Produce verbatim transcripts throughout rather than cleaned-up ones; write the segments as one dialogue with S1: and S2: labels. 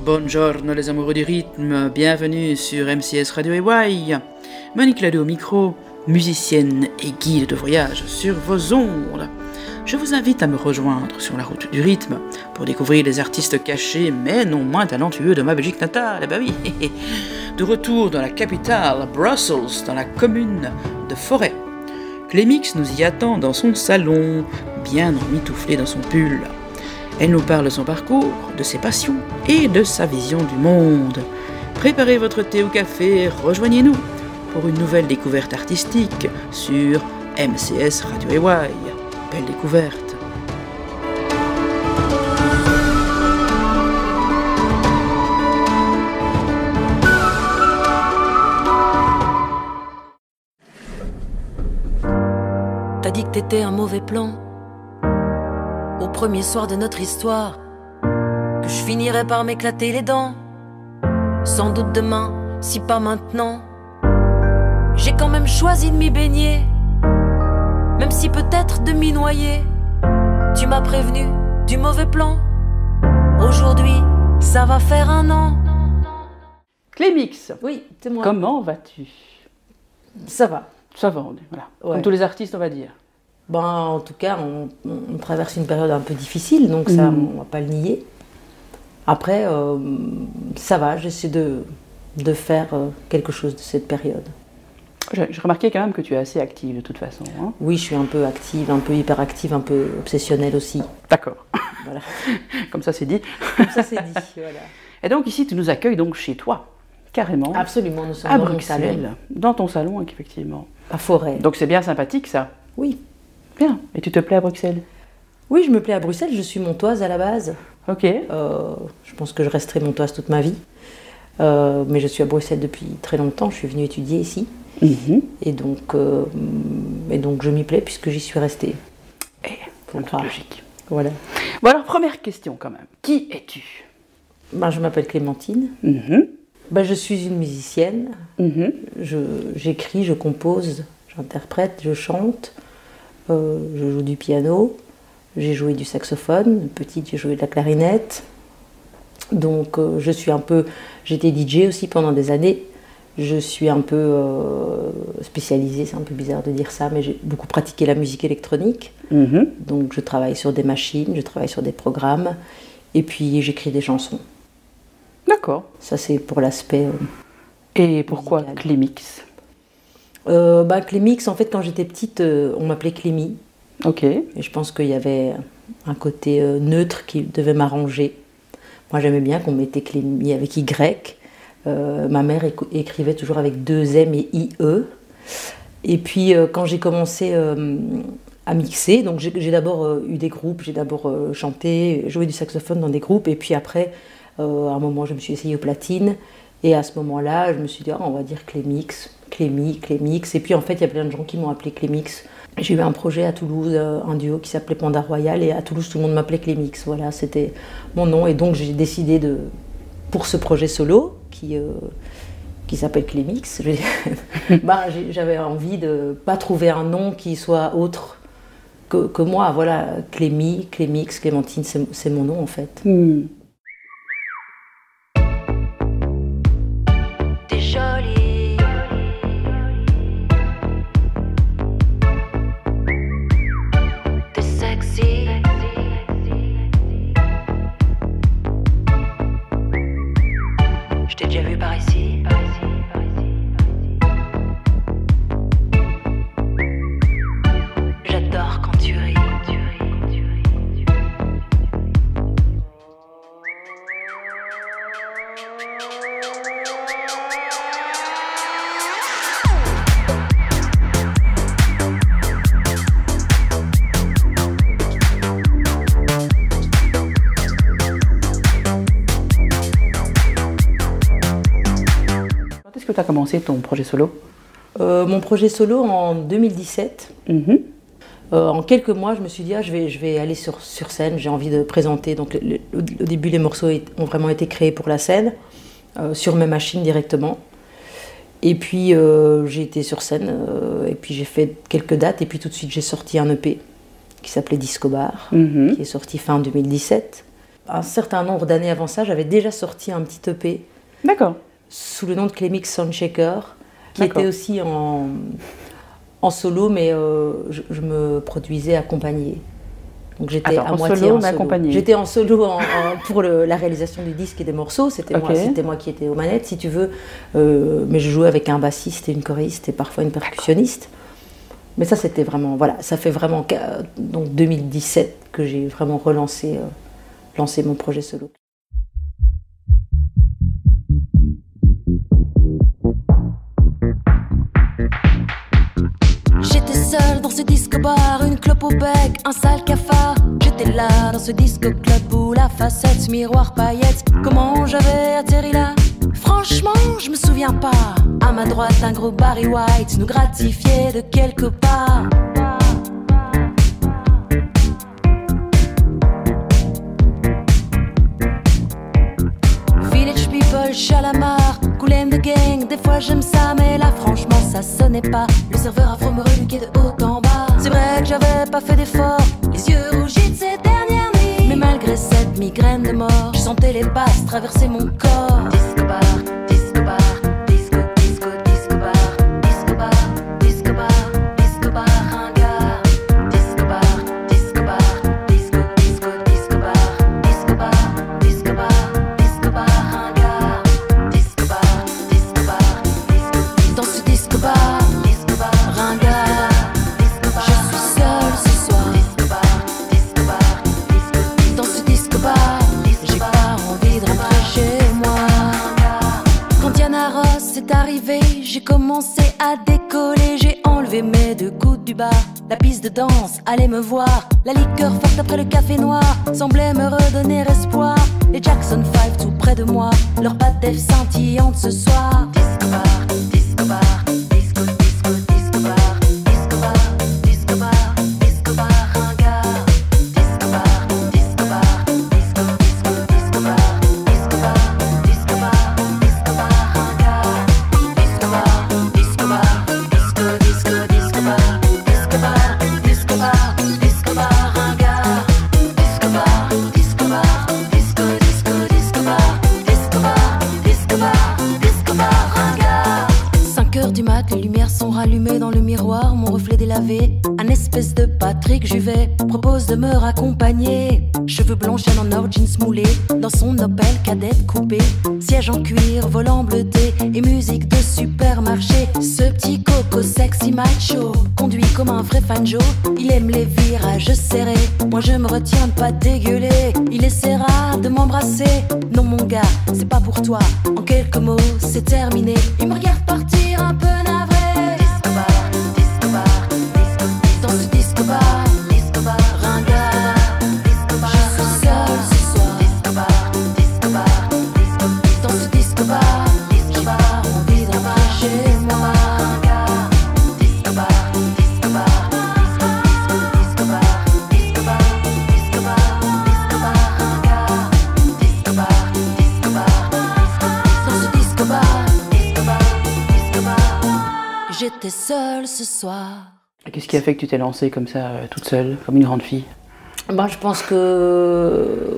S1: Buongiorno les amoureux du rythme, bienvenue sur M C S Radio A Y. Monique Lado au micro, musicienne et guide de voyage sur vos ondes. Je vous invite à me rejoindre sur la route du rythme pour découvrir les artistes cachés mais non moins talentueux de ma Belgique natale. Eh ben oui, de retour dans la capitale, Brussels, dans la commune de Forêt. Clémix nous y attend dans son salon, bien emmitouflé dans son pull. Elle nous parle de son parcours, de ses passions et de sa vision du monde. Préparez votre thé ou café, rejoignez-nous pour une nouvelle découverte artistique sur M C S Radio A Y. Belle découverte.
S2: T'as dit que t'étais un mauvais plan au premier soir de notre histoire, que je finirais par m'éclater les dents. Sans doute demain, si pas maintenant. J'ai quand même choisi de m'y baigner, même si peut-être de m'y noyer. Tu m'as prévenu du mauvais plan. Aujourd'hui, ça va faire un an.
S1: Clémix,
S3: oui, c'est moi.
S1: Comment vas-tu?
S3: Ça va.
S1: Ça va, on est, voilà.
S3: Ouais.
S1: Comme tous les artistes, on va dire.
S3: Ben, en tout cas, on, on traverse une période un peu difficile, donc ça,
S1: mmh.
S3: on ne va pas le nier. Après, euh, ça va, j'essaie de, de faire euh, quelque chose de cette période.
S1: J'ai remarqué quand même que tu es assez active de toute façon. Hein.
S3: Oui, je suis un peu active, un peu hyperactive, un peu obsessionnelle aussi.
S1: D'accord.
S3: Voilà.
S1: Comme ça, c'est dit.
S3: Comme ça, c'est dit, voilà.
S1: Et donc ici, tu nous accueilles donc chez toi, carrément.
S3: Absolument, nous sommes
S1: à
S3: dans
S1: Bruxelles,
S3: mon salon.
S1: dans ton salon, effectivement.
S3: À Forêt.
S1: Donc c'est bien sympathique, ça.
S3: Oui.
S1: Bien. Et tu te plais à Bruxelles?
S3: Oui, je me plais à Bruxelles, je suis montoise à la base.
S1: Ok.
S3: Euh, je pense que je resterai montoise toute ma vie. Euh, mais je suis à Bruxelles depuis très longtemps, je suis venue étudier ici.
S1: Mmh.
S3: Et, donc, euh, et donc je m'y plais puisque j'y suis restée.
S1: Et c'est un truc logique.
S3: Voilà.
S1: Bon alors, première question quand même. Qui es-tu?
S3: Ben, je m'appelle Clémentine.
S1: Mmh.
S3: Ben, je suis une musicienne.
S1: Mmh.
S3: Je, j'écris, je compose, j'interprète, je chante. Euh, je joue du piano. J'ai joué du saxophone. Petite, j'ai joué de la clarinette. Donc euh, je suis un peu... J'étais D J aussi pendant des années. Je suis un peu euh, spécialisée, c'est un peu bizarre de dire ça, mais j'ai beaucoup pratiqué la musique électronique. Mmh. Donc je travaille sur des machines, je travaille sur des programmes, et puis j'écris des chansons.
S1: D'accord.
S3: Ça c'est pour l'aspect... Euh,
S1: et pourquoi
S3: musical.
S1: Clémix?
S3: euh, bah, Clémix, en fait, quand j'étais petite, euh, on m'appelait Clémy.
S1: Ok.
S3: Et je pense qu'il y avait un côté euh, neutre qui devait m'arranger. Moi j'aimais bien qu'on mettait Clémy avec Y. Euh, ma mère éc- écrivait toujours avec deux M et I E. Et puis euh, quand j'ai commencé euh, à mixer, donc j'ai, j'ai d'abord euh, eu des groupes, j'ai d'abord euh, chanté, joué du saxophone dans des groupes, et puis après, euh, à un moment, je me suis essayée aux platines, et à ce moment-là, je me suis dit, ah, on va dire Clémix, Clémy, Clémix, et puis en fait, il y a plein de gens qui m'ont appelé Clémix. J'ai eu un projet à Toulouse, euh, un duo qui s'appelait Panda Royal, et à Toulouse, tout le monde m'appelait Clémix, voilà, c'était mon nom, et donc j'ai décidé de, pour ce projet solo, qui, euh, qui s'appelle Clémix, bah, j'avais envie de ne pas trouver un nom qui soit autre que, que moi. Voilà, Clémy, Clémix, Clémentine, c'est, c'est mon nom en fait.
S1: Mm.
S2: T'es jolie, t'es sexy. Je t'ai déjà vu par ici. J'adore quand tu ris.
S1: Quand est-ce que tu as commencé ton projet solo?
S3: euh, Mon projet solo en deux mille dix-sept.
S1: Mm-hmm.
S3: Euh, en quelques mois, je me suis dit, ah, je, vais, je vais aller sur, sur scène, j'ai envie de présenter. Donc, le, le, au début, les morceaux ont vraiment été créés pour la scène, euh, sur mes machines directement. Et puis, euh, j'ai été sur scène, euh, et puis j'ai fait quelques dates, et puis tout de suite, j'ai sorti un E P qui s'appelait Disco Bar,
S1: Mm-hmm.
S3: qui est sorti fin deux mille dix-sept. un certain nombre d'années avant ça, j'avais déjà sorti un petit E P.
S1: D'accord.
S3: Sous le nom de Clemix Soundshaker, qui était aussi en, en solo, mais euh, je, je me produisais accompagnée. Donc j'étais à
S1: en
S3: moitié
S1: solo,
S3: en
S1: mais
S3: solo.
S1: accompagnée.
S3: J'étais en solo en, en, pour le, la réalisation du disque et des morceaux. C'était
S1: okay.
S3: moi, c'était moi qui étais aux manettes, si tu veux. Euh, mais je jouais avec un bassiste et une choriste et parfois une percussionniste. Mais ça, c'était vraiment, voilà, ça fait vraiment donc deux mille dix-sept que j'ai vraiment relancé, euh, lancé mon projet solo.
S2: J'étais seule dans ce disco-bar, une clope au bec, un sale cafard. J'étais là dans ce disco-club où la facette, miroir, paillettes. Comment j'avais atterri là? Franchement, je me souviens pas. À ma droite, un gros Barry White nous gratifiait de quelque part. Village people, chalamar, Koulem de gang. Des fois j'aime ça, mais là franchement ça sonnait pas. Le serveur affreux me reluquait de haut en bas. C'est vrai que j'avais pas fait d'effort, les yeux rougis de ces dernières nuits. Mais malgré cette migraine de mort, je sentais les basses traverser mon corps. Disco bar, disco bar, disco, disco, disco bar, disco bar, disco bar, disco bar, ringard. Disco bar, disco bar, disco, disco, disco bar, disco bar, disco bar, disco bar, ringard. Disco bar, disco bar, disco, disco. Dans ce disco bar, disco bar, ringard. Je suis seule ce soir. Disco bar, disco bar, disco. Dans ce disco bar, j'ai pas envie de rentrer chez moi. Quand Diana Ross est arrivée, j'ai commencé à décoller. J'ai enlevé mes deux coudes du bar. La piste de danse allait me voir. La liqueur forte après le café noir semblait me redonner espoir. Les Jackson five tout près de moi, leur patte d'Ef scintillante ce soir. Disco bar, disco bar, disco, disco, disco bar. Disco bar, disco bar, disco bar, ringard. Disco bar, disco bar, disco, disco, disco bar. Disco bar, disco bar, disco bar, ringard. Disco bar, disco bar, disco, disco, disco bar. Disco bar, disco bar, disco bar, ringard. Disco bar, disco bar, disco, disco, disco bar. Disco bar, disco bar, disco bar, ringard. cinq heures du mat, les lumières sont rallumées dans le miroir, mon reflet délavé. Un espèce de Patrick Juvet propose de me raccompagner. Cheveux blonds, chaîne en or, jeans moulés, dans son Opel cadette coupé. Siège en cuir, volant bleuté et musique de supermarché. Ce petit coco sexy macho conduit comme un vrai fanjo. Il aime les virages serrés, moi je me retiens de pas dégueuler. Il essaiera de m'embrasser, non mon gars, c'est pas pour toi. En quelques mots, c'est terminé. Il me regarde partir un peu navré. Disco bar, disco bar, disco, disco. Dans ce disco bar, disco bar, ringard. Disco bar, je suis seule ce soir. Disco bar, disco bar, disco, disco. Dans ce disco bar, j'ai pas envie de rentrer chez moi. Disco bar, disco bar, disco, disco, disco bar. Disco bar, disco bar, disco bar, ringard. Disco bar, disco bar, disco, disco. Dans ce disco bar, disco bar, disco bar. J'étais seule ce soir.
S1: Qu'est-ce qui a fait que tu t'es lancée comme ça, euh, toute seule, comme une grande fille?
S3: Ben, je pense que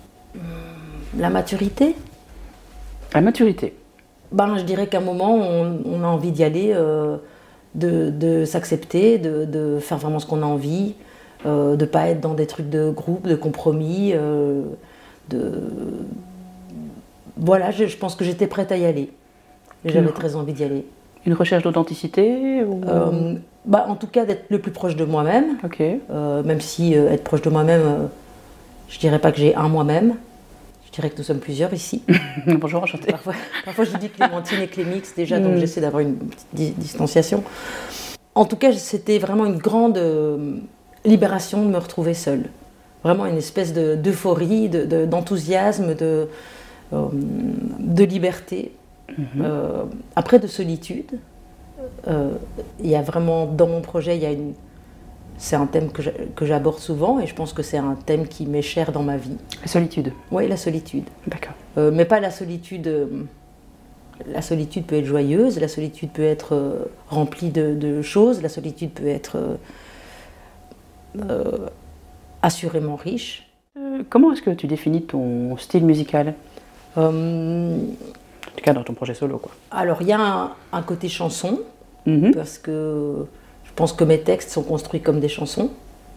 S3: la maturité.
S1: La maturité.
S3: Ben, je dirais qu'à un moment, on, on a envie d'y aller, euh, de, de s'accepter, de, de faire vraiment ce qu'on a envie, euh, de ne pas être dans des trucs de groupe, de compromis. Euh, de... Voilà, je, je pense que j'étais prête à y aller. J'avais
S1: Mmh.
S3: très envie d'y aller.
S1: Une recherche d'authenticité ou...
S3: Euh, bah, en tout cas, d'être le plus proche de moi-même.
S1: Ok.
S3: Euh, même si euh, être proche de moi-même, euh, je dirais pas que j'ai un moi-même. Je dirais que nous sommes plusieurs ici.
S1: Bonjour, enchantée.
S3: Parfois, parfois je dis Clémentine et Clémix déjà, donc
S1: Mm.
S3: j'essaie d'avoir une petite di- distanciation. En tout cas, c'était vraiment une grande euh, libération de me retrouver seule. Vraiment une espèce de, d'euphorie, de, de, d'enthousiasme, de, euh, de liberté.
S1: Mhm.
S3: Euh, après, de solitude. Euh, Il y a vraiment, dans mon projet, il y a une... c'est un thème que, j'a- que j'aborde souvent et je pense que c'est un thème qui m'est cher dans ma vie.
S1: La solitude.
S3: Oui, la solitude.
S1: D'accord.
S3: Euh, mais pas la solitude. euh, La solitude peut être joyeuse, la solitude peut être euh, remplie de, de choses, la solitude peut être euh, euh, assurément riche.
S1: Euh, comment est-ce que tu définis ton style musical ?
S3: Euh,
S1: En tout cas, dans ton projet solo, quoi.
S3: alors, il y a un, un côté chanson,
S1: Mhm.
S3: parce que je pense que mes textes sont construits comme des chansons.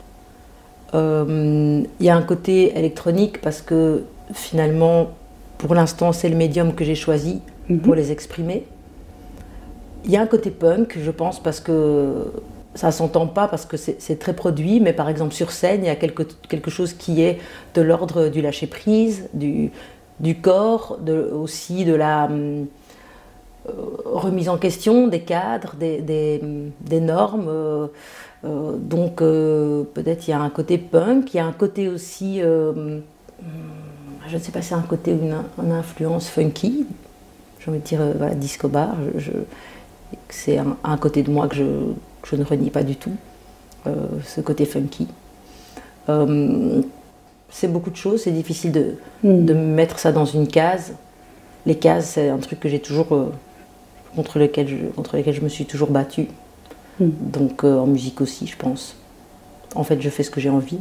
S3: Euh, Il y a un côté électronique, parce que finalement, pour l'instant, c'est le médium que j'ai choisi
S1: Mhm.
S3: pour les exprimer. Il y a un côté punk, je pense, parce que ça s'entend pas, parce que c'est c'est très produit, mais par exemple sur scène, il y a quelque, quelque chose qui est de l'ordre du lâcher-prise, du, du corps, de, aussi de la hum, euh, remise en question des cadres, des, des, des normes. euh, euh, donc euh, peut-être il y a un côté punk, il y a un côté aussi, euh, hum, je ne sais pas si c'est un côté ou une, une influence funky, j'ai envie de dire euh, voilà, disco bar. Je, je- c'est un, un côté de moi que je, que je ne renie pas du tout, euh, ce côté funky. Euh, c'est beaucoup de choses, c'est difficile de,
S1: Mm.
S3: de mettre ça dans une case. Les cases, c'est un truc que j'ai toujours, euh, contre, lequel je, contre lesquels je me suis toujours battue.
S1: Mm.
S3: Donc euh, en musique aussi, je pense. En fait, je fais ce que j'ai envie.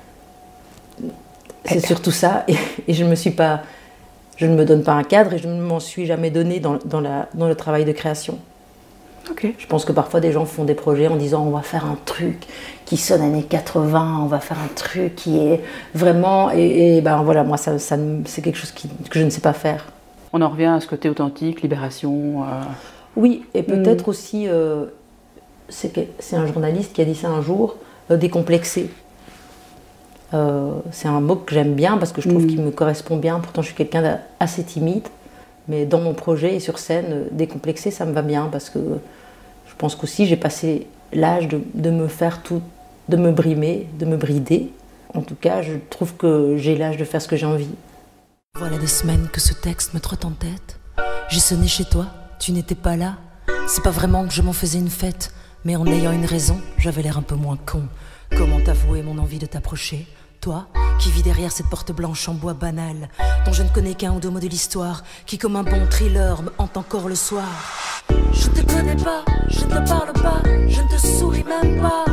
S3: C'est
S1: Et-
S3: surtout ça, et, et je me suis pas, je ne me donne pas un cadre, et je ne m'en suis jamais donné dans, dans, la, dans le travail de création.
S1: Ok.
S3: Je pense que parfois des gens font des projets en disant on va faire un truc qui sonne années quatre-vingts, on va faire un truc qui est vraiment... Et, et ben voilà, moi ça, ça ne- c'est quelque chose qui- que je ne sais pas faire.
S1: On en revient à ce côté authentique, libération. euh,
S3: Oui, et peut-être aussi, euh, c'est que- c'est un journaliste qui a dit ça un jour, euh, décomplexé. Euh, c'est un mot que j'aime bien parce que je trouve
S1: Mm.
S3: qu'il me correspond bien. Pourtant je suis quelqu'un d'assez timide, mais dans mon projet et sur scène, euh, décomplexé, ça me va bien parce que je pense qu'aussi j'ai passé l'âge de, de me faire tout, de me brimer, de me brider. En tout cas, je trouve que j'ai l'âge de faire ce que j'ai envie.
S2: Voilà des semaines que ce texte me trotte en tête. J'ai sonné chez toi, tu n'étais pas là. C'est pas vraiment que je m'en faisais une fête, mais en ayant une raison, j'avais l'air un peu moins con. Comment t'avouer mon envie de t'approcher? Toi, qui vis derrière cette porte blanche en bois banal, dont je ne connais qu'un ou deux mots de l'histoire, qui comme un bon thriller me hante encore le soir. Je ne te connais pas, je ne te parle pas, je ne te souris même pas.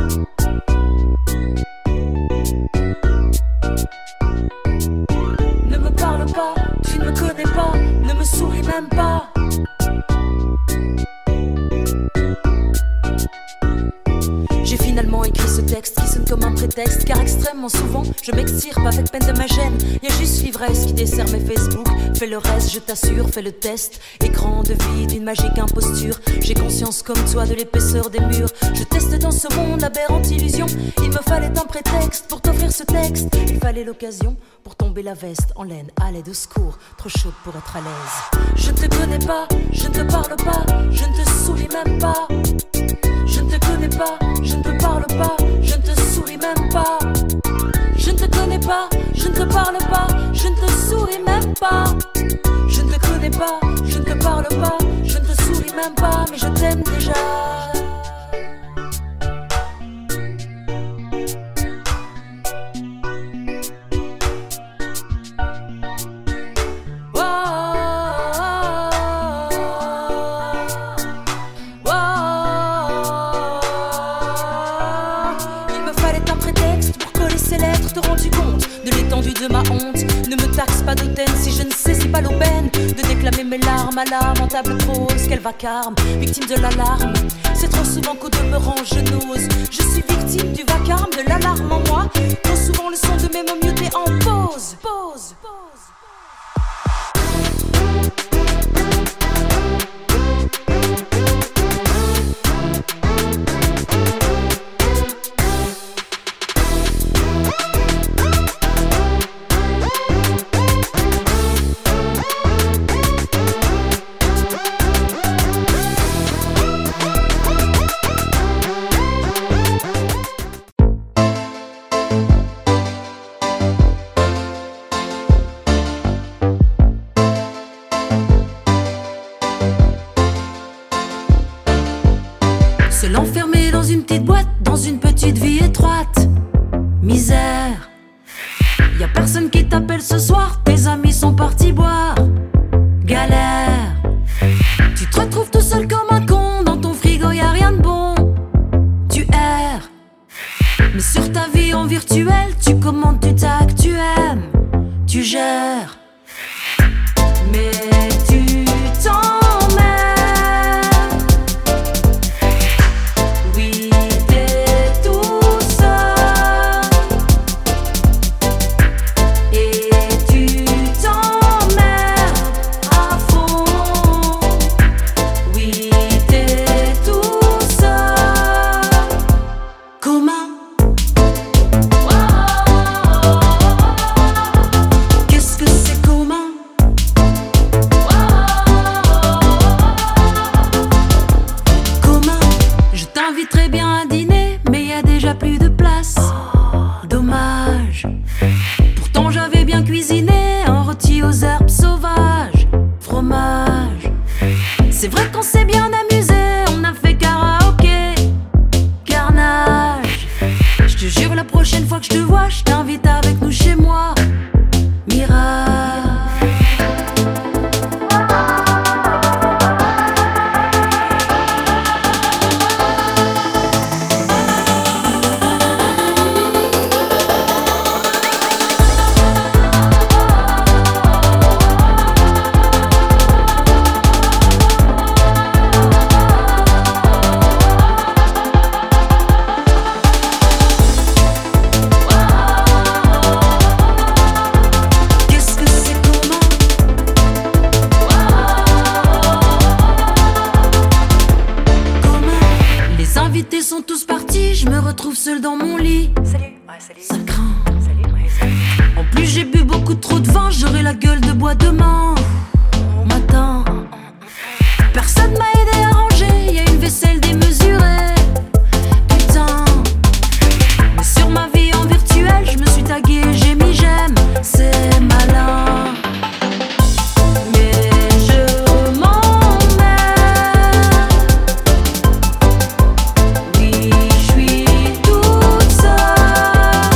S2: Ne me parle pas, tu ne me connais pas, ne me souris même pas. J'ai finalement écrit ce texte qui sonne comme un prétexte, car extrêmement souvent je m'extire pas avec peine de ma gêne. Y'a juste l'ivresse qui dessert mes Facebook. Fais le reste, je t'assure, fais le test. Écran de vie d'une magique imposture. J'ai conscience comme toi de l'épaisseur des murs. Je teste dans ce monde aberrante illusion. Il me fallait un prétexte pour t'offrir ce texte. Il fallait l'occasion pour tomber la veste en laine. À l'aide au secours, trop chaude pour être à l'aise. Je ne te connais pas, je ne te parle pas, je ne te souris même pas. Je ne te connais pas, je ne te parle pas, je ne te souris même pas. Je ne te connais pas, je ne te parle pas, je ne te souris même pas. Je ne te connais pas, je ne te parle pas, je ne te souris même pas, mais je t'aime déjà. De ma honte, ne me taxe pas d'hautaine si je ne saisis pas l'aubaine de déclamer mes larmes à lamentable prose qu'elle vacarme, victime de l'alarme. C'est trop souvent qu'au demeurant je n'ose. Je suis victime du vacarme, de l'alarme en moi. Trop souvent le son de mes mots mutés en pause. Pause, pause. L'enfermer dans une petite boîte, dans une petite vie étroite. Misère. Y a personne qui t'appelle ce soir, tes amis sont partis boire. Galère. Tu te retrouves tout seul comme un con, dans ton frigo y a rien de bon. Tu erres. Mais sur ta vie en virtuel, tu commandes du tac, tu aimes. tu gères. Mais tu t'emmènes. Oui, t'es tout seul. Et tu t'emmènes à fond. Oui, t'es tout seul. Comment? Qu'est-ce que c'est comment? Comment? Je t'inviterais bien à dîner, mais y a déjà plus de place. Dommage. Pourtant j'avais bien cuisiné un rôti aux herbes sauvages. Fromage. C'est vrai qu'on s'est bien amusé, on a fait karaoké. Carnage. Je te jure, la prochaine fois que je te vois, je t'invite avec nous chez moi. Mirage. Qu'est-ce que c'est comment? Comment? Les invités sont tous partis, je me retrouve seule dans mon lit.
S4: Salut. Ouais, salut.
S2: Ça craint.
S4: Salut. Ouais, salut.
S2: En plus j'ai bu beaucoup trop de vin, j'aurai la gueule de bois demain matin. Personne m'a aidé à ranger, y a une vaisselle démesurée. Putain. Mais sur ma vie en virtuel, je me suis tagué, j'ai mis j'aime. C'est malin. Mais je m'emmène. Oui, je suis toute seule.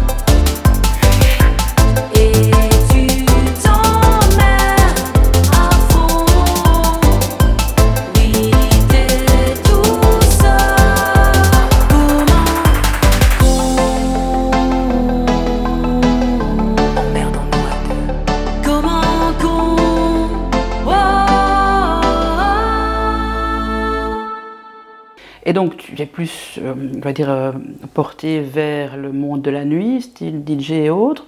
S2: Et tu t'emmènes à fond. Oui, t'es tout seul. Comment
S4: Emmerdons-nous à deux.
S2: Comment qu'on oh.
S1: Et donc, tu es plus, euh, on va dire, euh, porté vers le monde de la nuit, style D J et autres,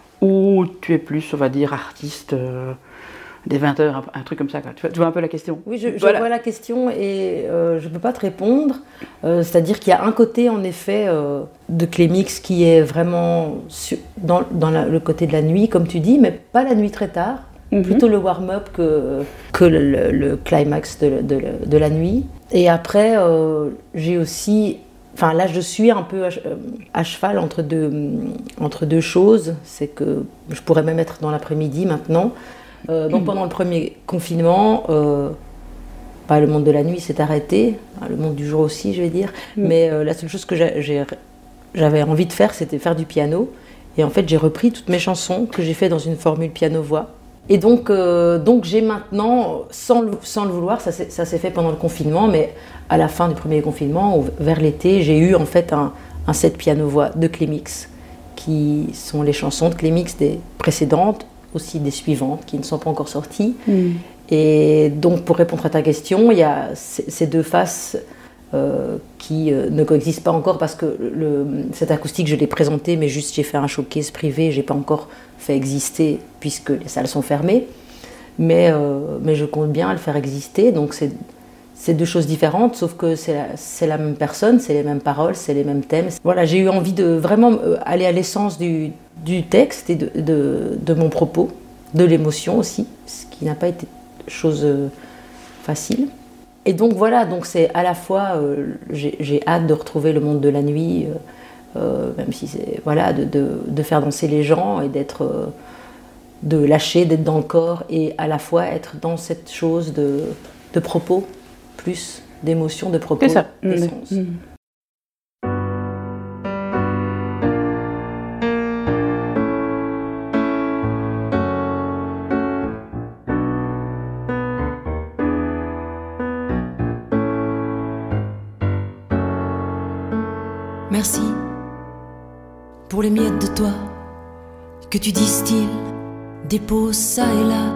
S1: ou tu es plus, on va dire, artiste euh, des vingt heures, un, un truc comme ça, quoi. Tu, vois, tu vois un peu la question?
S3: Oui, je, je
S1: Voilà.
S3: vois la question et euh, je ne peux pas te répondre. Euh, C'est-à-dire qu'il y a un côté, en effet, euh, de Clémix qui est vraiment sur- dans, dans la- le côté de la nuit, comme tu dis, mais pas la nuit très tard.
S1: Mhm.
S3: Plutôt le warm-up que, que le, le- le climax de, de- de la nuit. Et après, euh, j'ai aussi... Enfin, là, je suis un peu à, che- euh, à cheval entre deux, entre deux choses. C'est que je pourrais même être dans l'après-midi maintenant. Euh, donc, pendant le premier confinement, euh, bah, le monde de la nuit s'est arrêté. Enfin, le monde du jour aussi, je vais dire.
S1: Mm.
S3: Mais euh, la seule chose que j'ai- j'ai- j'avais envie de faire, c'était faire du piano. Et en fait, j'ai repris toutes mes chansons que j'ai fait dans une formule piano-voix. Et donc, euh, donc j'ai maintenant, sans le, sans le vouloir, ça s'est ça s'est fait pendant le confinement, mais à la fin du premier confinement, ou vers l'été, j'ai eu en fait un, un set piano-voix de Clémix, qui sont les chansons de Clémix des précédentes, aussi des suivantes, qui ne sont pas encore sorties.
S1: Mm.
S3: Et donc, pour répondre à ta question, il y a ces ces deux faces euh, qui euh, ne coexistent pas encore parce que le, cette acoustique, je l'ai présentée, mais juste j'ai fait un showcase privé, j'ai pas encore fait exister puisque les salles sont fermées. Mais, euh, mais je compte bien le faire exister. Donc, c'est c'est deux choses différentes, sauf que c'est la, c'est la même personne, c'est les mêmes paroles, c'est les mêmes thèmes. Voilà, j'ai eu envie de vraiment euh, aller à l'essence du, du texte et de, de, de mon propos, de l'émotion aussi, ce qui n'a pas été chose euh, facile. Et donc voilà, donc c'est à la fois, euh, j'ai j'ai hâte de retrouver le monde de la nuit, euh, euh, même si c'est, voilà, de, de, de faire danser les gens et d'être, euh, de lâcher, d'être dans le corps et à la fois être dans cette chose de, de propos, plus d'émotion, de propos,
S1: C'est ça.
S3: d'essence.
S1: Mm.
S2: Merci pour les miettes de toi que tu distilles dépose ça et là.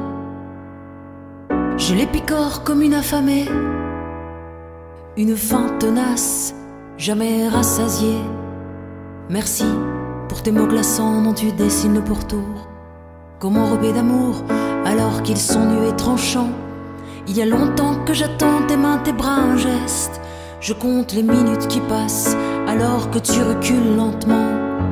S2: Je les picore comme une affamée, une faim tenace, jamais rassasiée. Merci pour tes mots glaçants dont tu dessines le pourtour, comme enrobés d'amour alors qu'ils sont nus et tranchants. Il y a longtemps que j'attends tes mains, tes bras, un geste. Je compte les minutes qui passent alors que tu recules lentement.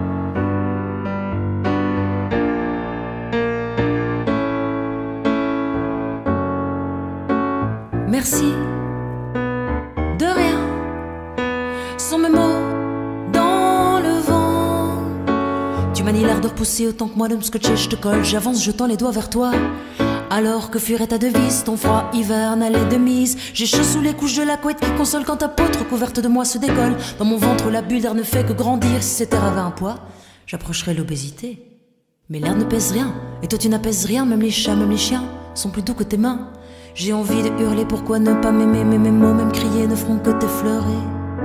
S2: Merci de rien, sans mes mots dans le vent. Tu manies l'air de repousser autant que moi de me scotcher, je te colle, j'avance, je tends les doigts vers toi. Alors que fuirait ta devise, ton froid hivernal est de mise. J'ai chaud sous les couches de la couette qui console quand ta peau recouverte de moi se décolle. Dans mon ventre la bulle d'air ne fait que grandir. Si cet air avait un poids, j'approcherais l'obésité. Mais l'air ne pèse rien, et toi tu n'apaises rien. Même les chats, même les chiens sont plus doux que tes mains. J'ai envie de hurler, pourquoi ne pas m'aimer? Mais mes mots, même crier, ne feront que t'effleurer.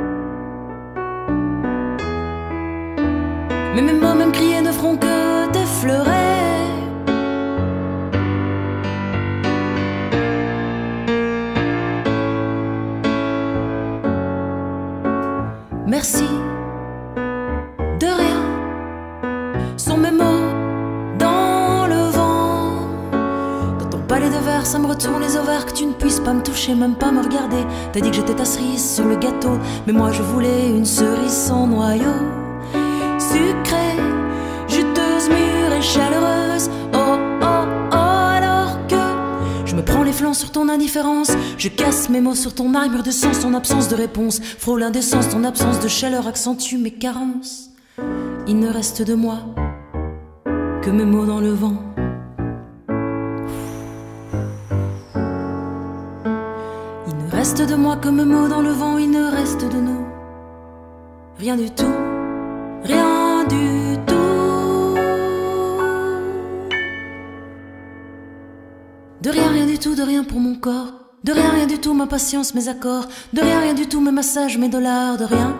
S2: Mais mes mots, même crier, ne feront que t'effleurer. Merci de rien, sont mes mots dans le vent. Dans ton palais de verre, ça me retourne les ovaires que tu ne puisses pas me toucher, même pas me regarder. T'as dit que j'étais ta cerise sur le gâteau, mais moi je voulais une cerise sans noyau. Sucrée, juteuse, mûre et chaleureuse. Oh, oh, oh, alors que je me prends les flancs sur ton indifférence. Je casse mes mots sur ton armure de sens, ton absence de réponse. Frôle l'indécence, ton absence de chaleur accentue mes carences. Il ne reste de moi que mes mots dans le vent. Il ne reste de moi que mes mots dans le vent. Il ne reste de nous rien du tout, rien du tout. De rien, rien du tout, de rien pour mon corps. De rien, rien du tout, ma patience, mes accords. De rien, rien du tout, mes massages, mes dollars. De rien,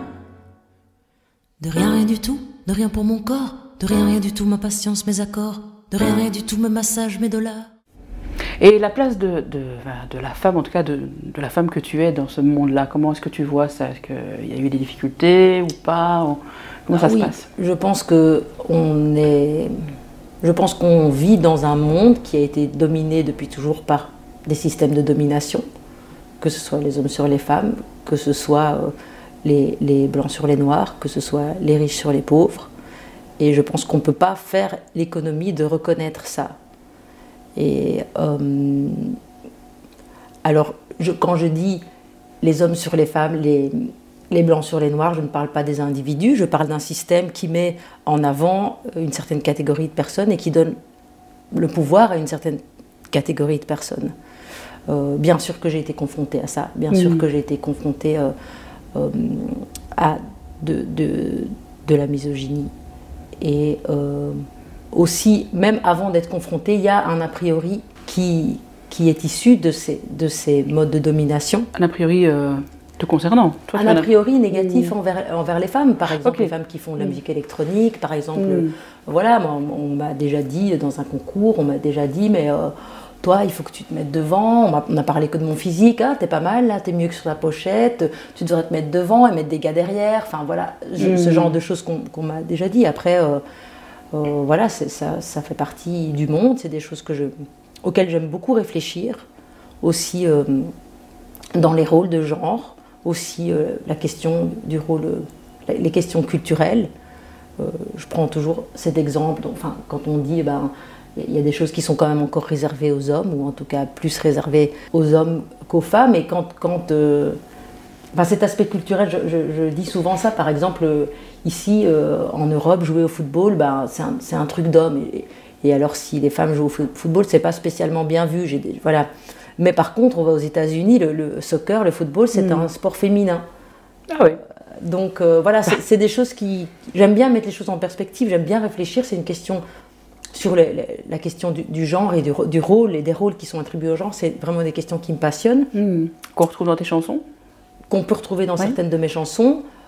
S2: de rien, rien du tout, de rien pour mon corps. De rien, rien du tout, ma patience, mes accords. De rien, rien du tout, mes massages, mes dollars.
S1: Et la place de, de, de la femme, en tout cas de, de la femme que tu es dans ce monde-là, comment est-ce que tu vois ça? Est-ce qu'il y a eu des difficultés ou pas? Comment ça
S3: ah,
S1: se
S3: oui.
S1: passe?
S3: Je pense que on est... Je pense qu'on vit dans un monde qui a été dominé depuis toujours par des systèmes de domination, que ce soit les hommes sur les femmes, que ce soit euh, les, les blancs sur les noirs, que ce soit les riches sur les pauvres. Et je pense qu'on ne peut pas faire l'économie de reconnaître ça. Et euh, alors, je, quand je dis les hommes sur les femmes, les, les blancs sur les noirs, je ne parle pas des individus, je parle d'un système qui met en avant une certaine catégorie de personnes et qui donne le pouvoir à une certaine catégorie de personnes. Euh, bien sûr que j'ai été confrontée à ça, bien mmh. sûr que j'ai été confrontée euh, euh, à de, de, de la misogynie. Et euh, aussi, même avant d'être confrontée, il y a un a priori qui, qui est issu de ces, de ces modes de domination.
S1: Un a priori euh, te concernant? Toi,
S3: Un a priori négatif
S1: mmh.
S3: envers, envers les femmes, par exemple
S1: okay.
S3: les femmes qui font de la musique électronique, par exemple,
S1: mmh.
S3: voilà, on, on m'a déjà dit dans un concours, on m'a déjà dit, mais... Euh, toi, il faut que tu te mettes devant. On a, on a parlé que de mon physique. Ah, t'es pas mal, là, t'es mieux que sur la pochette. Tu devrais te mettre devant et mettre des gars derrière. Enfin, voilà, je, mmh. ce genre de choses qu'on, qu'on m'a déjà dit. Après, euh, euh, voilà, c'est, ça, ça fait partie du monde. C'est des choses que je, auxquelles j'aime beaucoup réfléchir. Aussi euh, dans les rôles de genre. Aussi euh, la question du rôle, euh, les questions culturelles. Euh, je prends toujours cet exemple. Enfin, quand on dit, ben, il y a des choses qui sont quand même encore réservées aux hommes, ou en tout cas plus réservées aux hommes qu'aux femmes. Et quand, quand euh, enfin, cet aspect culturel, je, je, je dis souvent ça. Par exemple, ici euh, en Europe, jouer au football, ben, c'est, un, c'est un truc d'homme. Et, et alors, si les femmes jouent au football, c'est pas spécialement bien vu. J'ai des, voilà. Mais par contre, on va aux États-Unis, le, le soccer, le football, c'est mmh. un sport féminin.
S1: Ah oui.
S3: Donc euh, voilà, c'est, c'est des choses qui... J'aime bien mettre les choses en perspective, j'aime bien réfléchir. C'est une question sur les, les, la question du, du genre et du, du rôle et des rôles qui sont attribués au genre. C'est vraiment des questions qui me passionnent.
S1: Mmh. Qu'on retrouve dans tes chansons ?
S3: Qu'on peut retrouver dans
S1: ouais.
S3: certaines de mes chansons.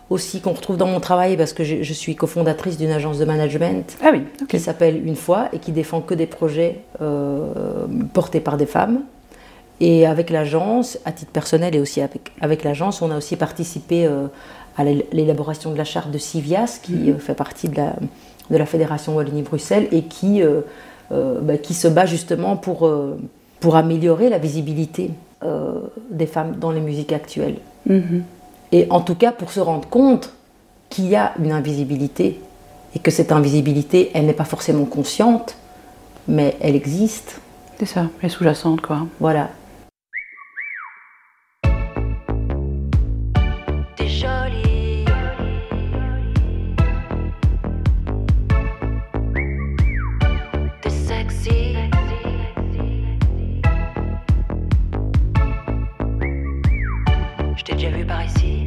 S3: aussi qu'on retrouve dans mon travail parce que je, je suis cofondatrice d'une agence de management
S1: Ah oui, ok.
S3: qui s'appelle Une Fois et qui défend que des projets euh, portés par des femmes. Et avec l'agence, à titre personnel et aussi avec, avec l'agence, on a aussi participé euh, à l'élaboration de la charte de Civias, qui mmh. euh, fait partie de la, de la Fédération Wallonie-Bruxelles et qui, euh, euh, bah, qui se bat justement pour, euh, pour améliorer la visibilité euh, des femmes dans les musiques actuelles. Mmh. Et en tout cas, pour se rendre compte qu'il y a une invisibilité et que cette invisibilité, elle n'est pas forcément consciente, mais elle existe.
S1: C'est ça, elle est sous-jacente, quoi.
S3: Voilà.
S4: T'es jolie. T'es sexy. Je t'ai déjà vu par ici.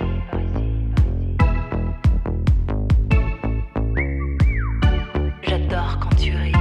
S4: J'adore quand tu ris.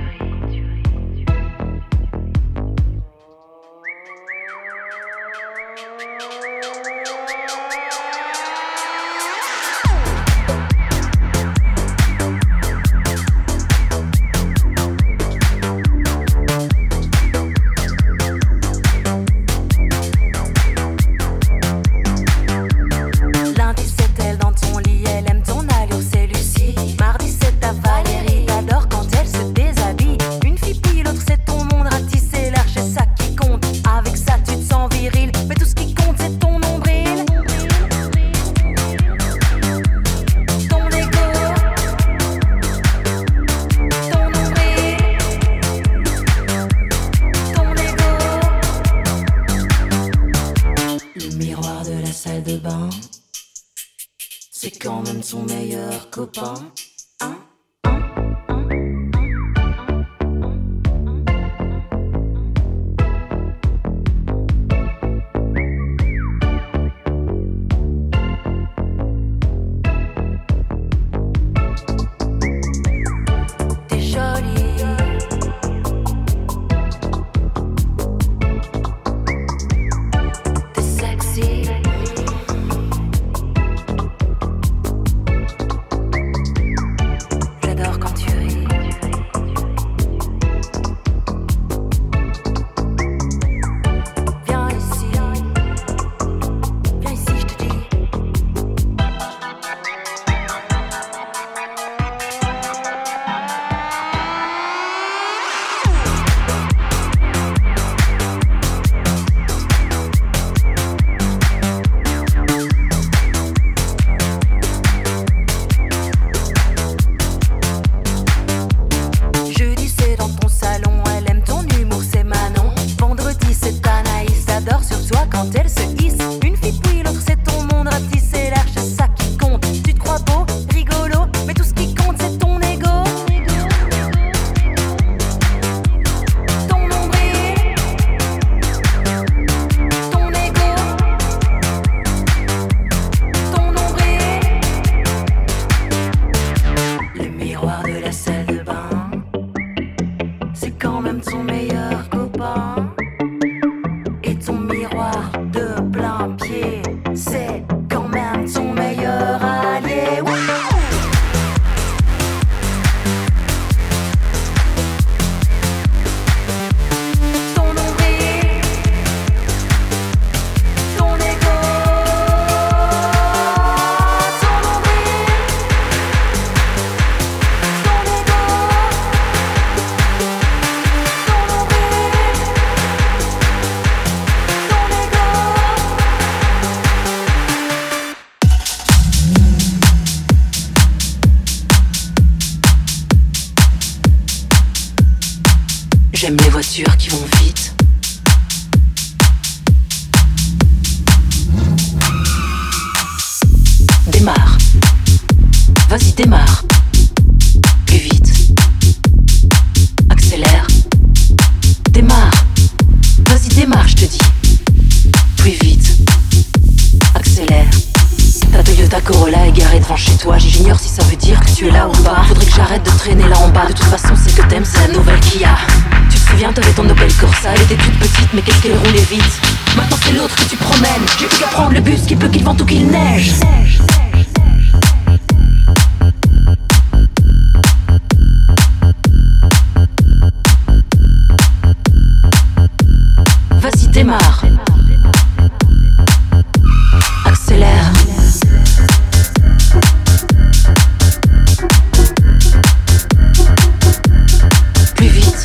S2: J'aime les voitures qui vont vite. Démarre. Vas-y, démarre. Plus vite. Accélère. Démarre. Vas-y, démarre, je te dis. Plus vite. Accélère. Ta Toyota Corolla est garée devant chez toi. J'ignore si ça veut dire que tu es là ou pas. Faudrait que j'arrête de traîner là en bas. De toute façon, c'est que t'aimes, c'est la nouvelle Kia. Tu te souviens, t'avais ton Opel Corsa et pleut, qu'il vente ou qu'il neige. Vas-y, démarre. Accélère. Plus vite.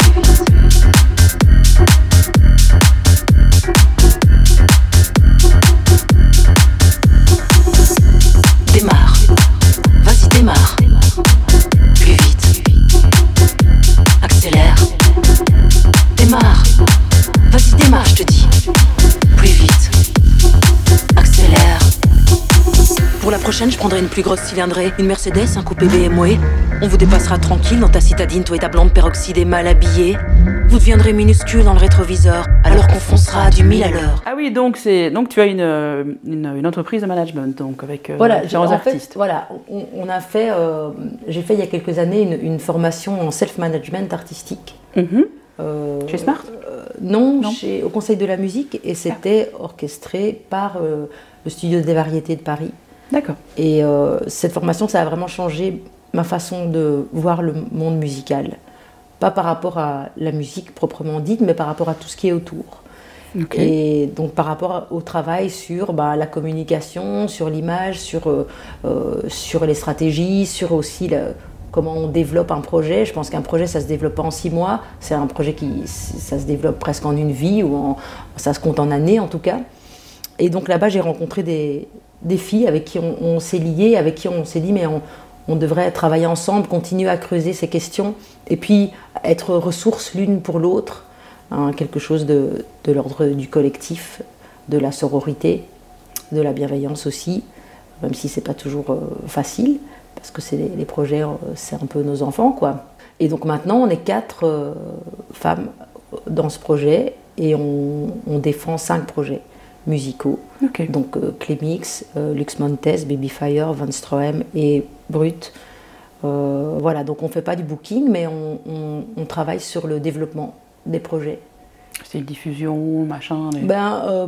S2: Démarre. Vas-y, démarre. Plus vite. Accélère. Démarre. Vas-y, démarre, je te dis. Plus vite. Accélère. Pour la prochaine, je prendrai une plus grosse cylindrée. Une Mercedes, un coupé B M W. On vous dépassera tranquille dans ta citadine, toi et ta blonde peroxydée mal habillée. Vous deviendrez minuscule dans le rétroviseur, alors qu'on foncera à du mille à l'heure.
S1: Ah oui, donc, c'est, donc tu as une, une, une entreprise de management, donc avec euh,
S3: Voilà,
S1: différents
S3: en
S1: artistes.
S3: fait, voilà, on, on a fait, euh, j'ai fait il y a quelques années une, une formation en self-management artistique.
S1: Mhm.
S3: Euh,
S1: Chez Smart
S3: euh, non,
S1: Non.
S3: Chez, au Conseil de la musique, et c'était orchestré par euh, le Studio des Variétés de Paris.
S1: D'accord.
S3: Et euh, cette formation, ça a vraiment changé ma façon de voir le monde musical. Pas par rapport à la musique proprement dite, mais par rapport à tout ce qui est autour.
S1: Ok.
S3: Et donc par rapport au travail sur bah, la communication, sur l'image, sur, euh, euh, sur les stratégies, sur aussi le, comment on développe un projet. Je pense qu'un projet, ça se développe pas en six mois. C'est un projet qui ça se développe presque en une vie, ou en, ça se compte en années en tout cas. Et donc là-bas, j'ai rencontré des, des filles avec qui on, on s'est liés, avec qui on s'est dit mais on, on devrait travailler ensemble, continuer à creuser ces questions, et puis être ressources l'une pour l'autre, hein, quelque chose de, de l'ordre du collectif, de la sororité, de la bienveillance aussi, même si c'est pas toujours euh, facile, parce que c'est les, les projets, euh, c'est un peu nos enfants, quoi. Et donc maintenant, on est quatre euh, femmes dans ce projet, et on, on défend cinq projets musicaux.
S1: Ok.
S3: Donc euh, Clemix, euh, Lux Montes, Babyfire, Van Strohem et Brut. Euh, voilà, donc on ne fait pas du booking, mais on, on, on travaille sur le développement des projets.
S1: C'est une diffusion, machin. Mais...
S3: Ben, euh,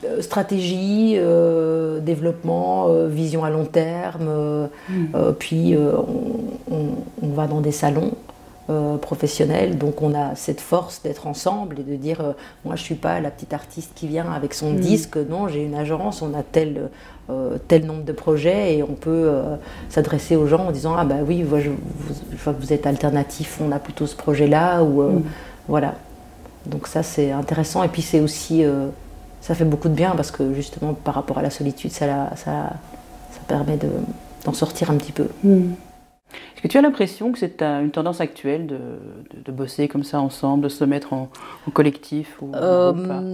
S3: stratégie, euh, développement, euh, vision à long terme, euh,
S1: Mm.
S3: euh, puis euh, on, on, on va dans des salons euh, professionnels, donc on a cette force d'être ensemble et de dire euh, moi je suis pas la petite artiste qui vient avec son
S1: Mm.
S3: disque, non, j'ai une agence, on a tel, euh, tel nombre de projets, et on peut euh, s'adresser aux gens en disant ah bah oui, moi, je, vous, je vois que vous êtes alternatif, on a plutôt ce projet là, ou euh,
S1: Mm.
S3: voilà. Donc ça c'est intéressant, et puis c'est aussi, euh, ça fait beaucoup de bien, parce que justement par rapport à la solitude, ça, la- ça, ça permet de, d'en sortir un petit peu.
S1: Mm. Est-ce que tu as l'impression que c'est euh, une tendance actuelle de, de, de bosser comme ça ensemble, de se mettre en, en collectif ou,
S3: Euh,
S1: ou pas?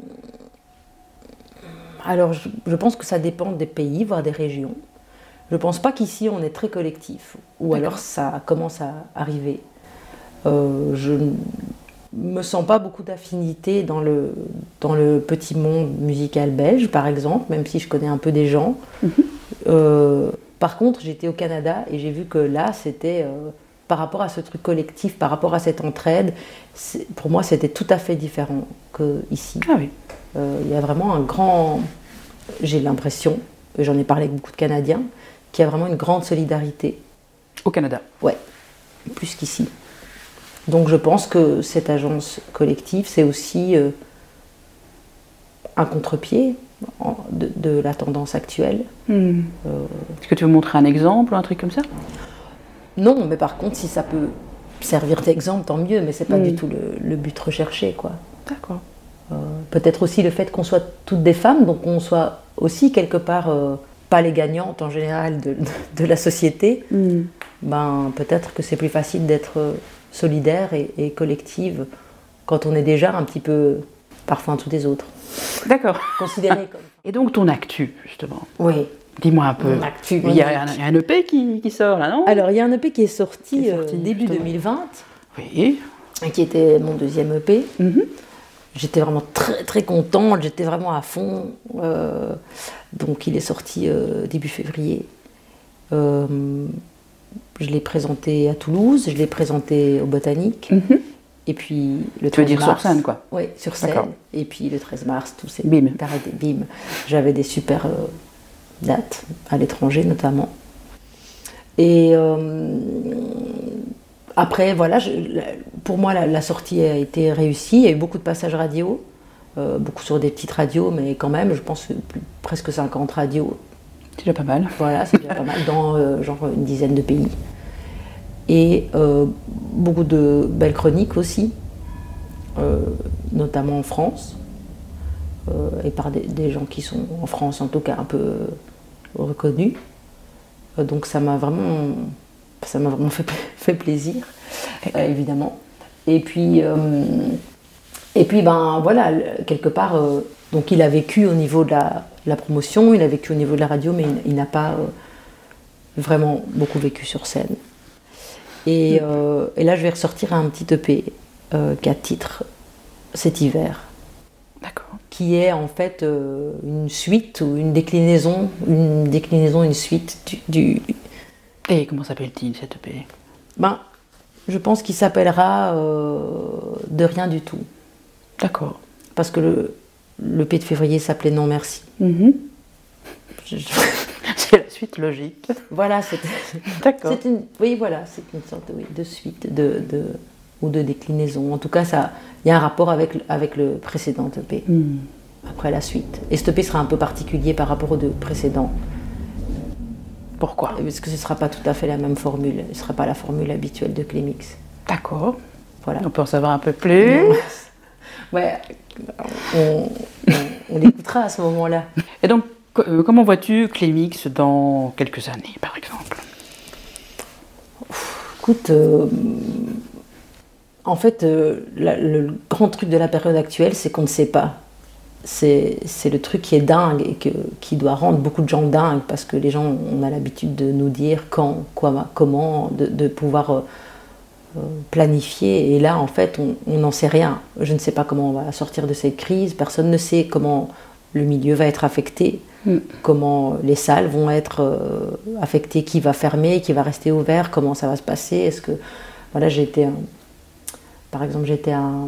S3: alors je, je pense que ça dépend des pays, voire des régions. Je pense pas qu'ici on est très collectif, ou
S1: D'accord.
S3: alors ça commence à arriver. Euh, je ne me sens pas beaucoup d'affinité dans le, dans le petit monde musical belge, par exemple, même si je connais un peu des gens.
S1: Mhm.
S3: Euh, par contre, j'étais au Canada et j'ai vu que là, c'était euh, par rapport à ce truc collectif, par rapport à cette entraide, c'est- pour moi, c'était tout à fait différent qu'ici.
S1: Ah oui.
S3: Euh, Il y a vraiment un grand, j'ai l'impression, et j'en ai parlé avec beaucoup de Canadiens, qu'il y a vraiment une grande solidarité,
S1: Au Canada.
S3: ouais, plus qu'ici. Donc je pense que cette agence collective, c'est aussi euh, un contre-pied en- de, de la tendance actuelle.
S1: Mm.
S3: Euh,
S1: Est-ce que tu veux montrer un exemple ou un truc comme ça?
S3: non, mais par contre, si ça peut servir d'exemple, tant mieux, mais c'est pas
S1: Mm.
S3: du tout le, le but recherché, quoi.
S1: D'accord.
S3: Euh, peut-être aussi le fait qu'on soit toutes des femmes, donc qu'on soit aussi quelque part euh, pas les gagnantes en général de, de la société,
S1: Mm.
S3: ben, peut-être que c'est plus facile d'être euh, solidaire et, et collective quand on est déjà un petit peu parfois en dessous des autres.
S1: D'accord.
S3: Considéré comme...
S1: Et donc ton actu, justement.
S3: Oui,
S1: Dis-moi un peu.
S3: mon actu.
S1: Il y a un, il y a un E P qui, qui sort là, non?
S3: Alors, il y a un E P qui est sorti,
S1: Qui est sorti,
S3: euh, début
S1: justement.
S3: deux mille vingt,
S1: Oui.
S3: et qui était mon deuxième E P.
S1: Mhm.
S3: J'étais vraiment très très contente, j'étais vraiment à fond. Euh, donc il est sorti euh, début février. Euh, je l'ai présenté à Toulouse, je l'ai présenté au Botanique.
S1: Mhm.
S3: Et puis le
S1: Tu veux dire
S3: mars,
S1: sur scène, quoi?
S3: Oui, sur scène.
S1: D'accord.
S3: Et puis le treize mars, tout s'est
S1: Bim.
S3: arrêté. Bim. J'avais des super euh, dates, à l'étranger notamment. Et euh, après, voilà, je, pour moi, la, la sortie a été réussie. Il y a eu beaucoup de passages radio, euh, beaucoup sur des petites radios, mais quand même, je pense plus, presque cinquante radios.
S1: C'est déjà pas mal.
S3: Voilà, c'est déjà pas mal, dans euh, genre une dizaine de pays. Et euh, beaucoup de belles chroniques aussi, euh, notamment en France, euh, et par des, des gens qui sont en France en tout cas un peu euh, reconnus. Euh, donc ça m'a vraiment, ça m'a vraiment fait, fait plaisir, euh, évidemment. Et puis, euh, et puis ben voilà, quelque part, euh, donc il a vécu au niveau de la, la promotion, il a vécu au niveau de la radio, mais il, il n'a pas euh, vraiment beaucoup vécu sur scène. Et, euh, et là, je vais ressortir un petit E P, euh, quatre titres, cet hiver.
S1: D'accord.
S3: Qui est en fait euh, une suite ou une déclinaison, une déclinaison, une suite du. du...
S1: Et comment s'appelle-t-il cet E P?
S3: Ben, je pense qu'il s'appellera euh, De rien du tout.
S1: D'accord.
S3: Parce que le, le P de février s'appelait Non merci.
S1: Mm-hmm.
S3: Je, je...
S1: C'est la suite logique.
S3: Voilà, c'est.
S1: D'accord.
S3: C'est une, oui, voilà, c'est une sorte oui, de suite, de, de, ou de déclinaison. En tout cas, ça, il y a un rapport avec, avec le précédent E P,
S1: Mm.
S3: après la suite. Et ce E P sera un peu particulier par rapport aux deux précédents.
S1: Pourquoi?
S3: Parce que ce ne sera pas tout à fait la même formule. Ce ne sera pas la formule habituelle de Clémix.
S1: D'accord.
S3: Voilà.
S1: On peut en savoir un peu plus.
S3: Ouais, on, on, on l'écoutera à ce moment-là.
S1: Et donc, euh, comment vois-tu Clémix dans quelques années, par exemple?
S3: Écoute, euh, en fait, euh, la, le grand truc de la période actuelle, c'est qu'on ne sait pas. C'est, c'est le truc qui est dingue et que, qui doit rendre beaucoup de gens dingues, parce que les gens, on a l'habitude de nous dire quand, quoi, comment, de, de pouvoir euh, euh, planifier. Et là, en fait, on n'en sait rien. Je ne sais pas comment on va sortir de cette crise. Personne ne sait comment le milieu va être affecté. Mm. Comment les salles vont être euh, affectées, qui va fermer, qui va rester ouvert, comment ça va se passer. Est-ce que, voilà, j'ai été, un, par exemple, j'étais à un,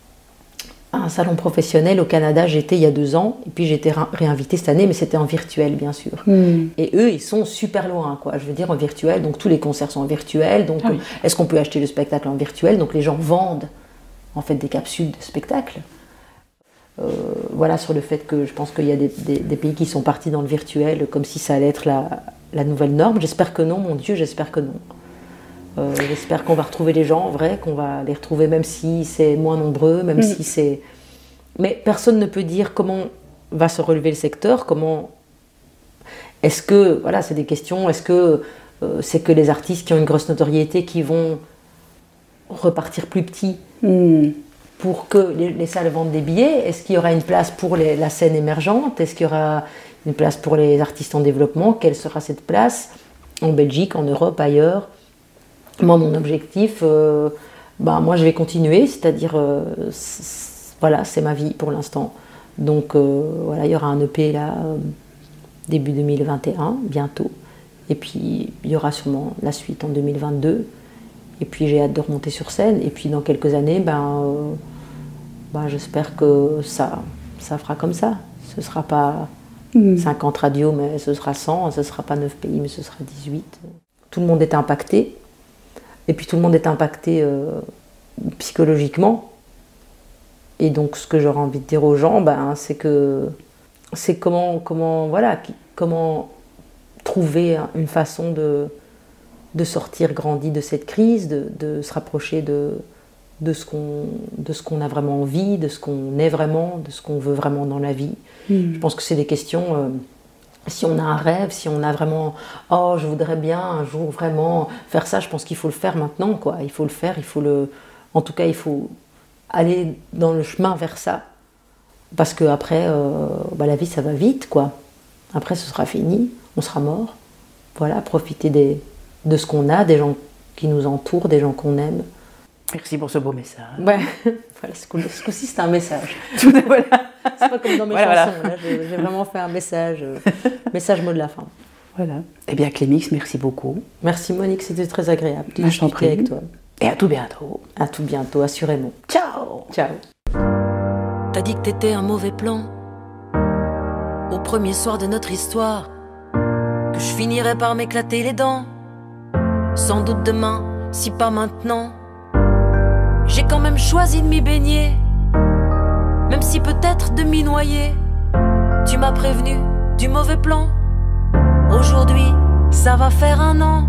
S3: à un salon professionnel au Canada, j'étais il y a deux ans, et puis j'ai été réinvitée cette année, mais c'était en virtuel, bien sûr. Mm. Et eux, ils sont super loin, quoi. Je veux dire, en virtuel, donc tous les concerts sont en virtuel, donc ah oui. Est-ce qu'on peut acheter le spectacle en virtuel? Donc les gens vendent, en fait, des capsules de spectacle. Euh, voilà, sur le fait que je pense qu'il y a des, des, des pays qui sont partis dans le virtuel comme si ça allait être la, la nouvelle norme. J'espère que non, mon Dieu, j'espère que non. Euh, j'espère qu'on va retrouver les gens en vrai, qu'on va les retrouver même si c'est moins nombreux, même mmh. si c'est... Mais personne ne peut dire comment va se relever le secteur, comment... Est-ce que... Voilà, c'est des questions. Est-ce que euh, c'est que les artistes qui ont une grosse notoriété qui vont repartir plus petits mmh. pour que les, les salles vendent des billets? Est-ce qu'il y aura une place pour les, la scène émergente? Est-ce qu'il y aura une place pour les artistes en développement? Quelle sera cette place en Belgique, en Europe, ailleurs? Moi, mon objectif, euh, bah, moi je vais continuer, c'est-à-dire, euh, c'est, voilà, c'est ma vie pour l'instant. Donc euh, voilà, il y aura un E P là, euh, début deux mille vingt et un, bientôt. Et puis il y aura sûrement la suite en deux mille vingt-deux. Et puis j'ai hâte de remonter sur scène. Et puis dans quelques années, ben, euh, ben, j'espère que ça, ça fera comme ça. Ce ne sera pas mmh. cinquante radios, mais ce sera cent. Ce ne sera pas neuf pays, mais ce sera dix-huit. Tout le monde est impacté. Et puis tout le monde est impacté euh, psychologiquement. Et donc ce que j'aurais envie de dire aux gens, ben, c'est que c'est comment, comment, voilà, comment trouver une façon de, de sortir grandi de cette crise, de, de se rapprocher de, de, ce qu'on, de ce qu'on a vraiment envie, de ce qu'on est vraiment, de ce qu'on veut vraiment dans la vie. Mmh. Je pense que c'est des questions... Euh, Si on a un rêve, si on a vraiment « Oh, je voudrais bien un jour vraiment faire ça », je pense qu'il faut le faire maintenant, quoi. Il faut le faire, il faut le... En tout cas, il faut aller dans le chemin vers ça. Parce qu'après, euh, bah, la vie, ça va vite, quoi. Après, ce sera fini, on sera mort. Voilà, profiter des, de ce qu'on a, des gens qui nous entourent, des gens qu'on aime.
S1: Merci pour ce beau message.
S3: Ouais, voilà, ce coup-ci, ce coup-ci, c'est un message.
S1: Voilà.
S3: C'est pas comme dans mes
S1: voilà,
S3: chansons.
S1: voilà.
S3: Là, j'ai, j'ai vraiment fait un message, euh, message mot de la fin.
S1: Voilà. Eh bien, Clémix, merci beaucoup.
S3: Merci Monique, c'était très agréable de discuter avec toi. Et à tout bientôt. À tout bientôt, assurément. Ciao. Ciao.
S2: T'as dit que t'étais un mauvais plan au premier soir de notre histoire, que je finirais par m'éclater les dents. Sans doute demain, si pas maintenant. J'ai quand même choisi de m'y baigner, même si peut-être de m'y noyer. Tu m'as prévenu du mauvais plan. Aujourd'hui, ça va faire un an.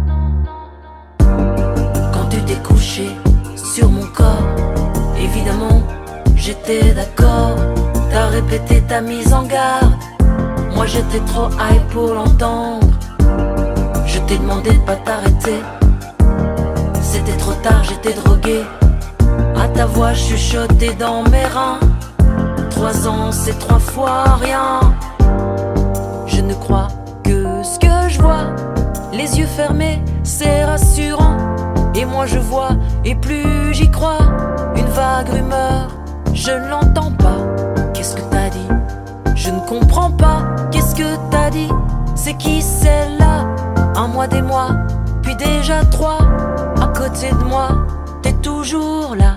S2: Quand tu t'es couché sur mon corps, évidemment, j'étais d'accord. T'as répété ta mise en garde. Moi j'étais trop high pour l'entendre. Je t'ai demandé de pas t'arrêter. C'était trop tard, j'étais drogué. À ta voix chuchotée dans mes reins. Trois ans, c'est trois fois rien. Je ne crois que ce que je vois. Les yeux fermés, c'est rassurant. Et moi je vois, et plus j'y crois. Une vague rumeur, je ne l'entends pas. Qu'est-ce que t'as dit? Je ne comprends pas. Qu'est-ce que t'as dit? C'est qui celle-là? Un mois, des mois, puis déjà trois. À côté de moi, t'es toujours là.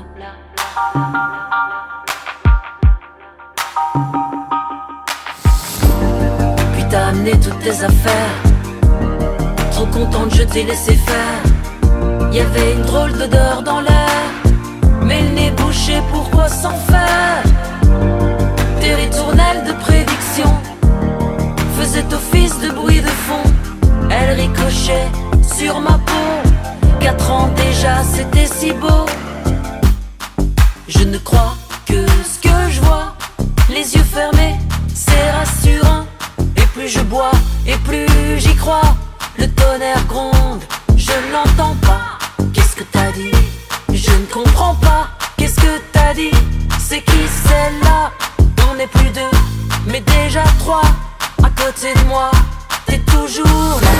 S2: Puis t'as amené toutes tes affaires. Trop contente, je t'ai laissé faire. Y'avait une drôle d'odeur dans l'air. Mais le nez bouché, pourquoi s'en faire? Tes ritournelles de prédiction faisaient office de bruit de fond. Elles ricochaient sur ma peau. Quatre ans déjà, c'était si beau. Je ne crois que ce que je vois. Les yeux fermés, c'est rassurant. Et plus je bois, et plus j'y crois. Le tonnerre gronde, je ne l'entends pas. Qu'est-ce que t'as dit? Je ne comprends pas. Qu'est-ce que t'as dit? C'est qui celle-là? On n'est plus deux, mais déjà trois. À côté de moi, t'es toujours là.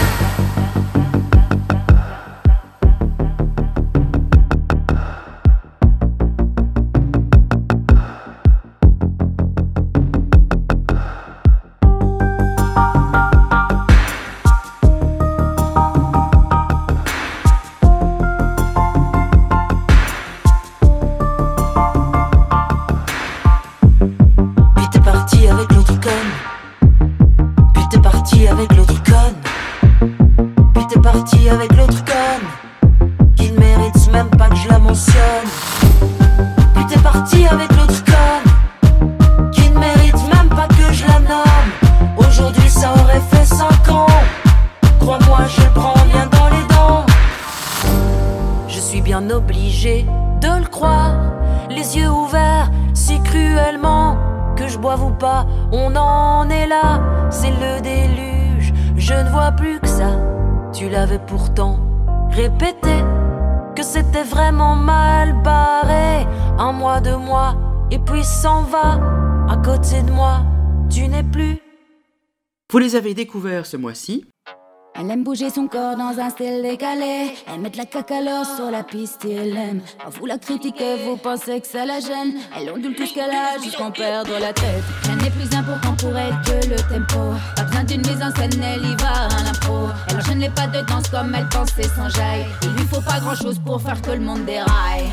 S2: Obligé de le croire, les yeux ouverts si cruellement. Que je boive ou pas, on en est là. C'est le déluge, je ne vois plus que ça. Tu l'avais pourtant répété, que c'était vraiment mal barré. Un mois, deux mois, et puis s'en va. À côté de moi, tu n'es plus.
S1: Vous les avez découverts ce mois-ci.
S5: Elle aime bouger son corps dans un style décalé. Elle met de la cacalore sur la piste et elle aime. Quand vous la critiquez, vous pensez que ça la gêne. Elle ondule tout ce qu'elle a jusqu'à en perdre la tête. Rien n'est plus important pour elle que le tempo. Pas besoin d'une mise en scène, elle y va à l'impro. Elle enchaîne les pas de danse comme elle pensait sans jaille. Il lui faut pas grand chose pour faire que le monde déraille.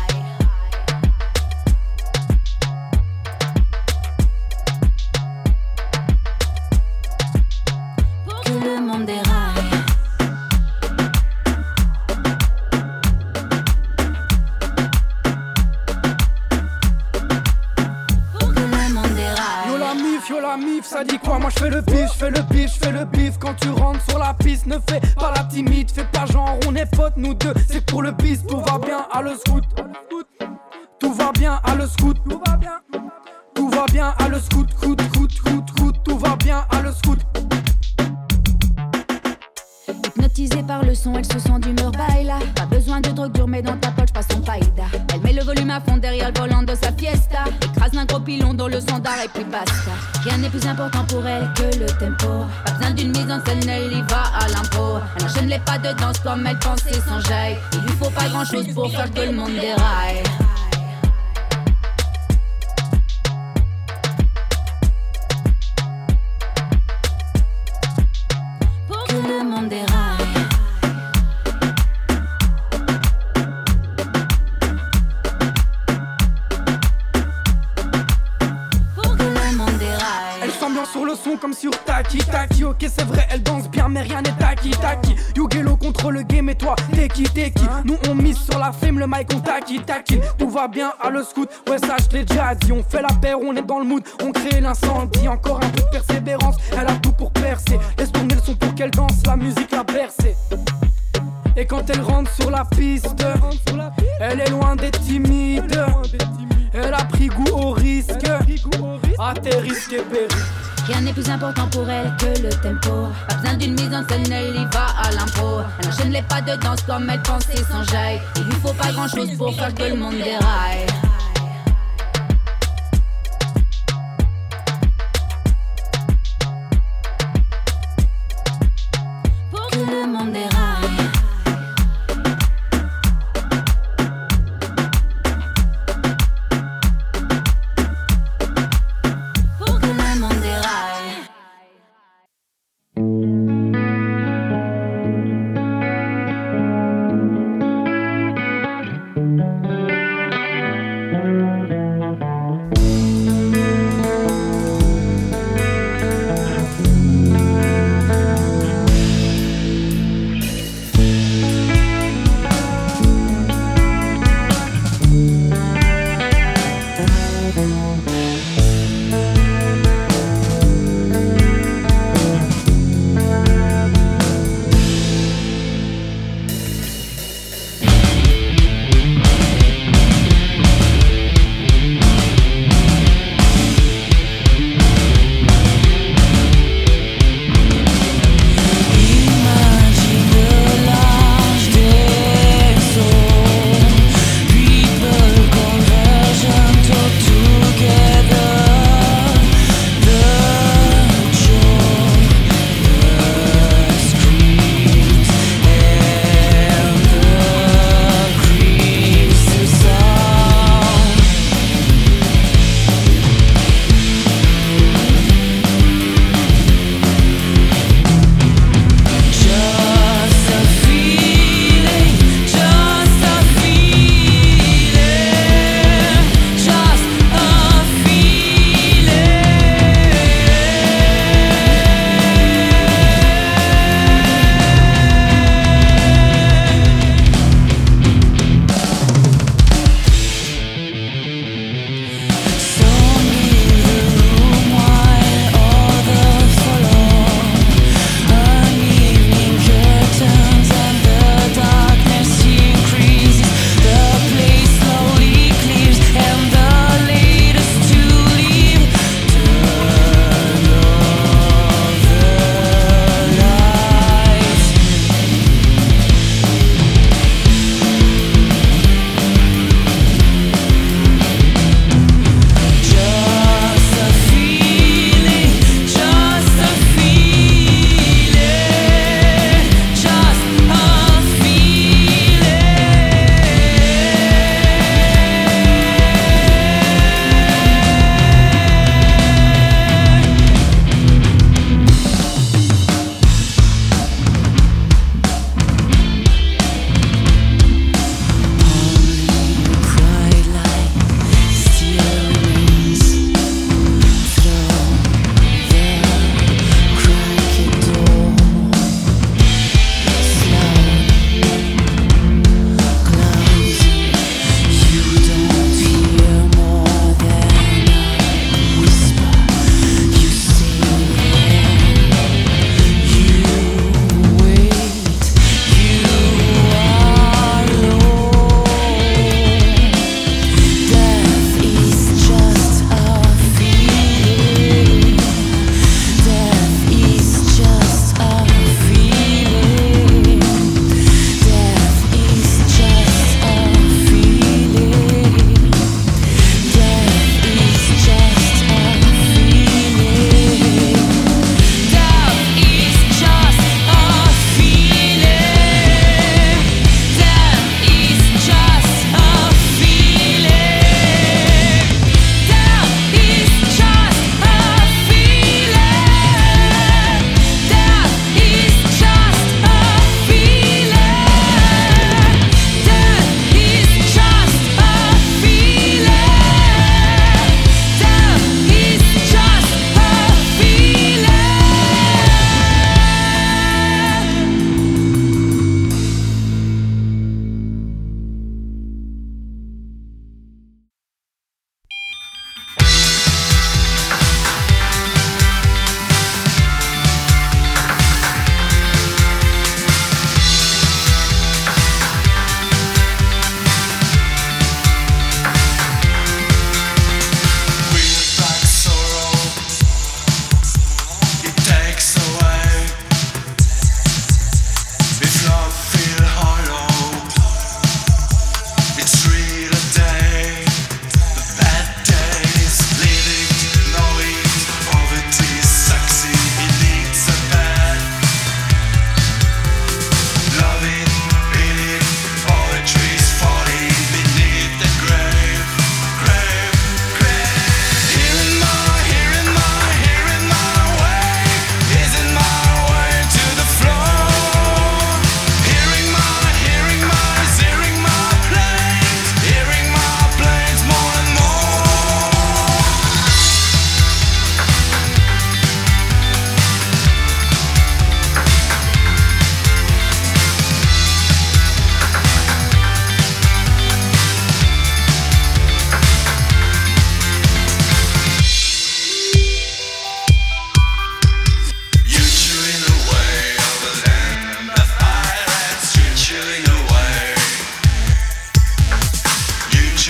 S5: Que le monde déraille.
S6: Yo la mif, ça dit quoi? Moi je fais le bif, je fais le bif, je fais le bif. Quand tu rentres sur la piste, ne fais pas la timide. Fais pas genre on est potes nous deux, c'est pour le bis. Tout va bien à le scout. Tout va bien à le scout. Tout va bien. Tout va bien à le scout. Cout, cout, cout, cout. Tout va bien à le scout.
S5: Hypnotisée par le son, elle se sent d'humeur baila. Pas besoin de drogue dure, mais dans ta poche passe son païda. Elle met le volume à fond derrière le volant de sa fiesta. Écrase un gros pilon dans le standard et puis basta. Rien n'est plus important pour elle que le tempo. Pas besoin d'une mise en scène, elle y va à l'impro. Elle enchaîne les pas de danse comme elle pensait sans jaille. Il lui faut pas grand chose pour faire que le monde déraille. Pour que le monde déraille.
S6: comme sur Taki Taki. Ok c'est vrai elle danse bien mais rien n'est Taki Taki. Yugelo contre le game et toi t'es qui t'es qui. Nous on mise sur la fame, le mic on Taki Taki. Tout va bien à le scout, ouais ça je l'ai déjà dit. On fait la paire, on est dans le mood, on crée l'incendie. Encore un peu de persévérance, elle a tout pour percer. Laisse tourner le son pour qu'elle danse, la musique la bercée. Et quand elle rentre sur la piste, elle est loin d'être timide. Elle a pris goût au risque, à tes risques et périls.
S5: Rien n'est plus important pour elle que le tempo. Pas besoin d'une mise en scène, elle y va à l'impro. Elle enchaîne les pas de danse comme elle pensait sans jaille. Il lui faut pas grand chose pour faire que le monde déraille. Pour que le monde déraille.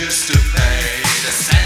S7: just to pay the same.